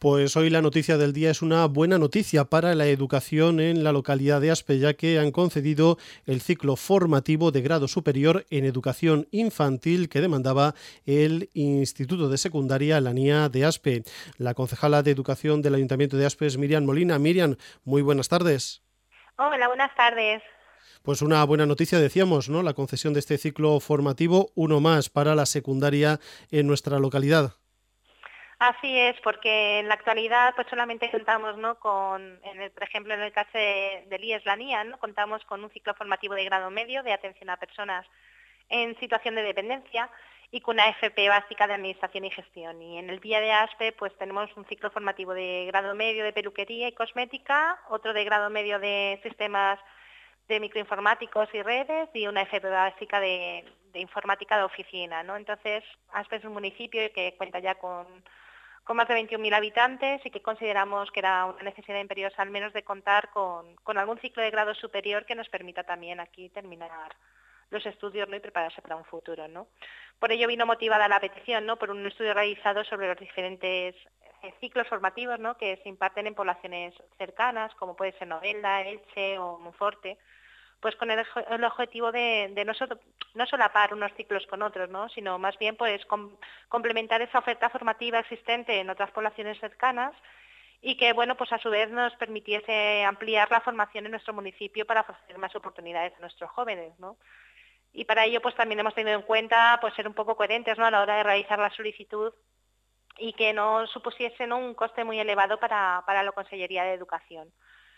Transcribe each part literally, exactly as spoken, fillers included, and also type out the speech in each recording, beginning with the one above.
Pues hoy la noticia del día es una buena noticia para la educación en la localidad de Aspe, ya que han concedido el ciclo formativo de grado superior en educación infantil que demandaba el Instituto de Secundaria La Nia de Aspe. La concejala de Educación del Ayuntamiento de Aspe es Miriam Molina. Miriam, muy buenas tardes. Hola, buenas tardes. Pues una buena noticia, decíamos, ¿no? La concesión de este ciclo formativo, uno más para la secundaria en nuestra localidad. Así es, porque en la actualidad pues solamente contamos, ¿no? con, en el, por ejemplo, en el caso de, del I E S La Nia, ¿no? Contamos con un ciclo formativo de grado medio de atención a personas en situación de dependencia y con una F P básica de administración y gestión. Y en el Villa de Aspe pues tenemos un ciclo formativo de grado medio de peluquería y cosmética, otro de grado medio de sistemas de microinformáticos y redes y una F P básica de, de informática de oficina, ¿no? Entonces, Aspe es un municipio que cuenta ya con, con más de veintiún mil habitantes y que consideramos que era una necesidad imperiosa al menos de contar con, con algún ciclo de grado superior que nos permita también aquí terminar los estudios, ¿no? Y prepararse para un futuro, ¿no? Por ello vino motivada la petición, ¿no? Por un estudio realizado sobre los diferentes eh, ciclos formativos, ¿no? Que se imparten en poblaciones cercanas, como puede ser Novelda, Elche o Monforte, pues con el, el objetivo de, de no, so, no solapar unos ciclos con otros, ¿no? Sino más bien pues com, complementar esa oferta formativa existente en otras poblaciones cercanas y que, bueno, pues a su vez nos permitiese ampliar la formación en nuestro municipio para ofrecer más oportunidades a nuestros jóvenes, ¿no? Y para ello pues también hemos tenido en cuenta pues ser un poco coherentes, ¿no? A la hora de realizar la solicitud y que no supusiese, ¿no? Un coste muy elevado para, para la Consellería de Educación.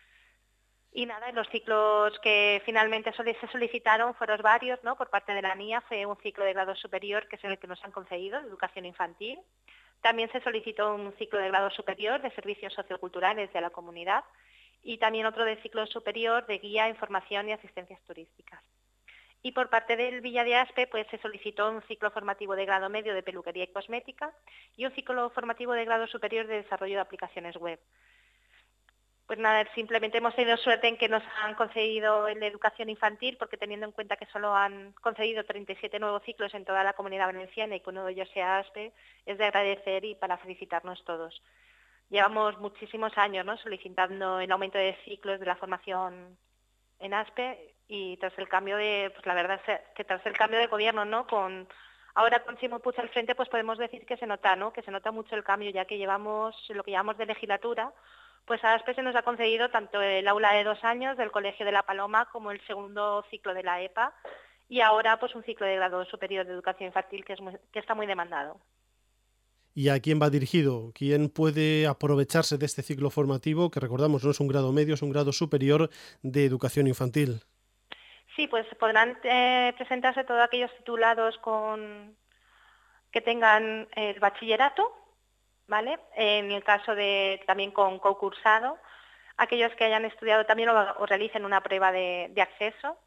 Y nada, los ciclos que finalmente se solicitaron fueron varios, ¿no? Por parte de la Nia fue un ciclo de grado superior, que es el que nos han concedido, de educación infantil. También se solicitó un ciclo de grado superior de servicios socioculturales de la comunidad y también otro de ciclo superior de guía, información y asistencias turísticas. Y por parte del Villa de Aspe pues se solicitó un ciclo formativo de grado medio de peluquería y cosmética y un ciclo formativo de grado superior de desarrollo de aplicaciones web. Pues nada, simplemente hemos tenido suerte en que nos han concedido el de educación infantil, porque teniendo en cuenta que solo han concedido treinta y siete nuevos ciclos en toda la Comunidad Valenciana y que uno de ellos sea Aspe, es de agradecer y para felicitarnos todos. Llevamos muchísimos años, ¿no? Solicitando el aumento de ciclos de la formación en Aspe y tras el cambio de, pues la verdad es que tras el cambio de gobierno, ¿no? Con ahora con Chimo Puig al frente, pues podemos decir que se nota, ¿no? Que se nota mucho el cambio, ya que llevamos lo que llamamos de legislatura. Pues a Aspe se nos ha concedido tanto el aula de dos años del Colegio de la Paloma como el segundo ciclo de la E P A y ahora pues un ciclo de grado superior de educación infantil que, es muy, que está muy demandado. ¿Y a quién va dirigido? ¿Quién puede aprovecharse de este ciclo formativo, que recordamos no es un grado medio, es un grado superior de educación infantil? Sí, pues podrán eh, presentarse todos aquellos titulados con que tengan el bachillerato, ¿vale? En el caso de también con concursado, aquellos que hayan estudiado también o, o realicen una prueba de, de acceso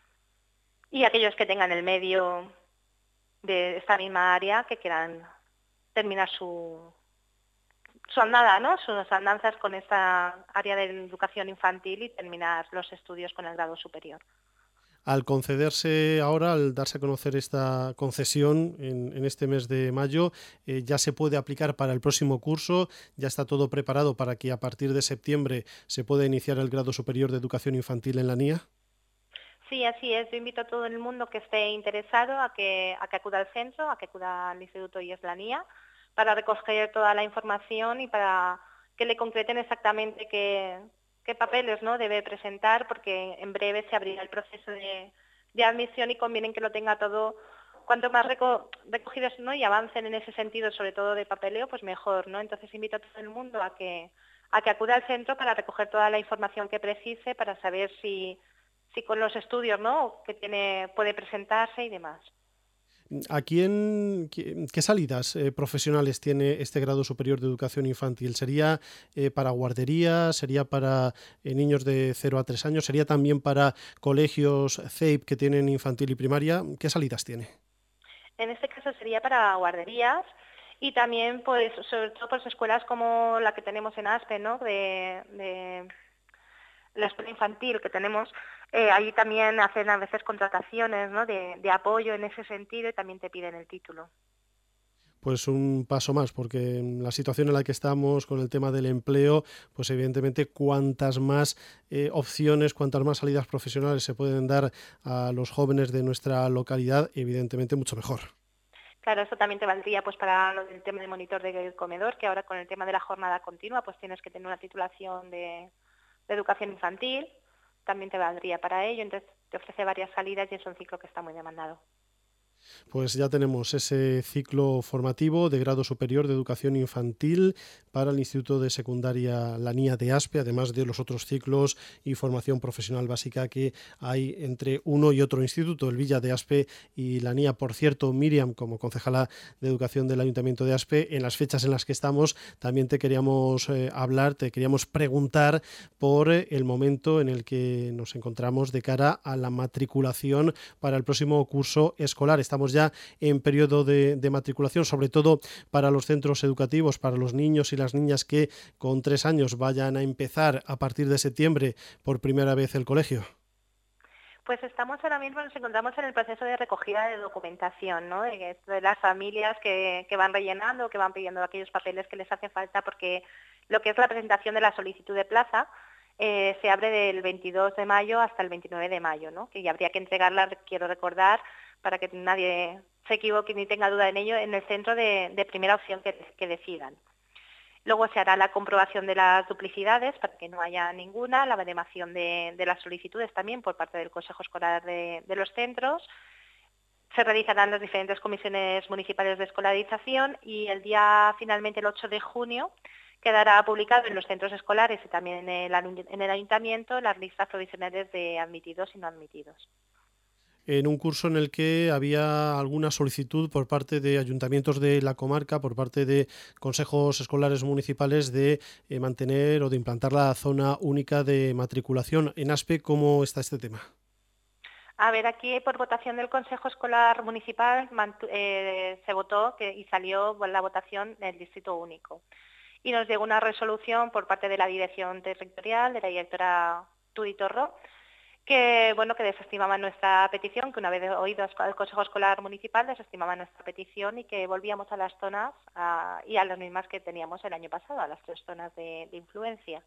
y aquellos que tengan el medio de esta misma área que quieran terminar su, su andada, ¿no? Sus andanzas con esta área de educación infantil y terminar los estudios con el grado superior. Al concederse ahora, al darse a conocer esta concesión en, en este mes de mayo, eh, ya se puede aplicar para el próximo curso, ya está todo preparado para que a partir de septiembre se pueda iniciar el grado superior de educación infantil en la Nia. Sí, así es. Yo invito a todo el mundo que esté interesado a que, a que acuda al centro, a que acuda al Instituto I E S La Nia, para recoger toda la información y para que le concreten exactamente qué, qué papeles, ¿no? Debe presentar, porque en breve se abrirá el proceso de, de admisión y conviene que lo tenga todo cuanto más reco recogidos, ¿no? Y avancen en ese sentido, sobre todo de papeleo, pues mejor, ¿no? Entonces invito a todo el mundo a que, a que acuda al centro para recoger toda la información que precise, para saber si si con los estudios, ¿no? Que tiene, puede presentarse y demás. ¿A quién, qué, qué salidas eh, profesionales tiene este grado superior de educación infantil? ¿Sería eh, para guarderías? ¿Sería para eh, niños de cero a tres años? ¿Sería también para colegios C E I P que tienen infantil y primaria? ¿Qué salidas tiene? En este caso sería para guarderías y también, pues, sobre todo, pues escuelas como la que tenemos en Aspe, ¿no? De, de la escuela infantil que tenemos, eh, ahí también hacen a veces contrataciones, ¿no? De, de apoyo en ese sentido y también te piden el título. Pues un paso más, porque en la situación en la que estamos con el tema del empleo, pues evidentemente cuantas más eh, opciones, cuantas más salidas profesionales se pueden dar a los jóvenes de nuestra localidad, evidentemente mucho mejor. Claro, eso también te valdría pues para lo del tema de monitor de comedor, que ahora con el tema de la jornada continua pues tienes que tener una titulación de, de educación infantil, también te valdría para ello, entonces te ofrece varias salidas y es un ciclo que está muy demandado. Pues ya tenemos ese ciclo formativo de grado superior de educación infantil para el Instituto de Secundaria La Nia de Aspe, además de los otros ciclos y formación profesional básica que hay entre uno y otro instituto, el Villa de Aspe y La Nia. Por cierto, Miriam, como concejala de Educación del Ayuntamiento de Aspe, en las fechas en las que estamos también te queríamos eh, hablar, te queríamos preguntar por el momento en el que nos encontramos de cara a la matriculación para el próximo curso escolar. Estamos ya en periodo de, de matriculación, sobre todo para los centros educativos, para los niños y las niñas que con tres años vayan a empezar a partir de septiembre por primera vez el colegio. Pues estamos ahora mismo, nos encontramos en el proceso de recogida de documentación, ¿no? De, de las familias que, que van rellenando, que van pidiendo aquellos papeles que les hace falta, porque lo que es la presentación de la solicitud de plaza eh, se abre del veintidós de mayo hasta el veintinueve de mayo, ¿no? Que ya habría que entregarla, quiero recordar, para que nadie se equivoque ni tenga duda en ello, en el centro de, de primera opción que, que decidan. Luego se hará la comprobación de las duplicidades para que no haya ninguna, la baremación de, de las solicitudes también por parte del Consejo Escolar de, de los centros. Se realizarán las diferentes comisiones municipales de escolarización y el día, finalmente, el ocho de junio, quedará publicado en los centros escolares y también en el, en el ayuntamiento las listas provisionales de admitidos y no admitidos. En un curso en el que había alguna solicitud por parte de ayuntamientos de la comarca, por parte de consejos escolares municipales de eh, mantener o de implantar la zona única de matriculación. En Aspe, ¿cómo está este tema? A ver, aquí por votación del Consejo Escolar Municipal eh, se votó que, y salió la votación del distrito único. Y nos llegó una resolución por parte de la Dirección Territorial, de la directora Tudi Torró, que bueno que desestimaba nuestra petición, que una vez oído al Consejo Escolar Municipal desestimaba nuestra petición y que volvíamos a las zonas a, y a las mismas que teníamos el año pasado, a las tres zonas de, de influencia.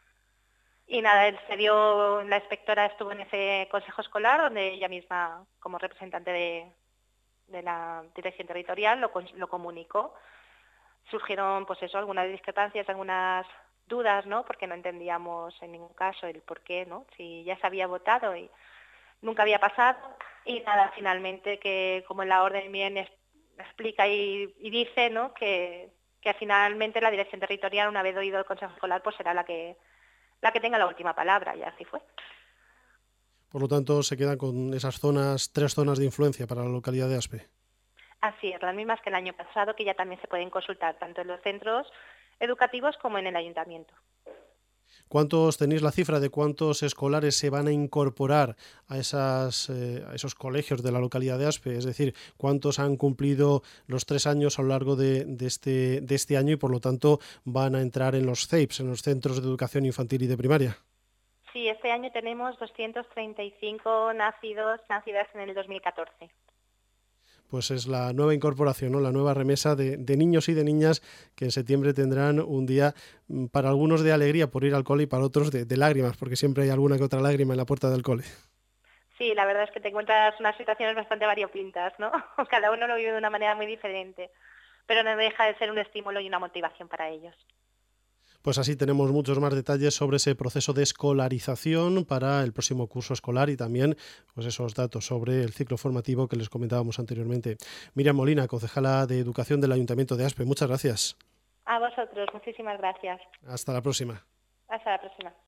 Y nada, se dio, la inspectora estuvo en ese Consejo Escolar, donde ella misma, como representante de, de la Dirección Territorial, lo, lo comunicó. Surgieron, pues eso, algunas discrepancias, algunas dudas, ¿no? Porque no entendíamos en ningún caso el por qué, ¿no? Si ya se había votado y nunca había pasado. Y nada, finalmente, que como en la orden bien explica y, y dice, ¿no? Que, que finalmente la Dirección Territorial, una vez oído el Consejo Escolar, pues será la que, la que tenga la última palabra, y así fue. Por lo tanto, se quedan con esas zonas, tres zonas de influencia para la localidad de Aspe. Así es, las mismas que el año pasado, que ya también se pueden consultar tanto en los centros educativos como en el ayuntamiento. ¿Cuántos tenéis la cifra de cuántos escolares se van a incorporar a, esas, eh, a esos colegios de la localidad de Aspe? Es decir, ¿cuántos han cumplido los tres años a lo largo de, de, este, de este año y por lo tanto van a entrar en los C E I Ps, en los centros de educación infantil y de primaria? Sí, este año tenemos doscientos treinta y cinco nacidos, nacidas en el dos mil catorce. Pues es la nueva incorporación, ¿no? La nueva remesa de, de niños y de niñas que en septiembre tendrán un día para algunos de alegría por ir al cole y para otros de, de lágrimas, porque siempre hay alguna que otra lágrima en la puerta del cole. Sí, la verdad es que te encuentras unas situaciones bastante variopintas, ¿no? Cada uno lo vive de una manera muy diferente, pero no deja de ser un estímulo y una motivación para ellos. Pues así tenemos muchos más detalles sobre ese proceso de escolarización para el próximo curso escolar y también pues esos datos sobre el ciclo formativo que les comentábamos anteriormente. Miriam Molina, concejala de Educación del Ayuntamiento de Aspe, muchas gracias. A vosotros, muchísimas gracias. Hasta la próxima. Hasta la próxima.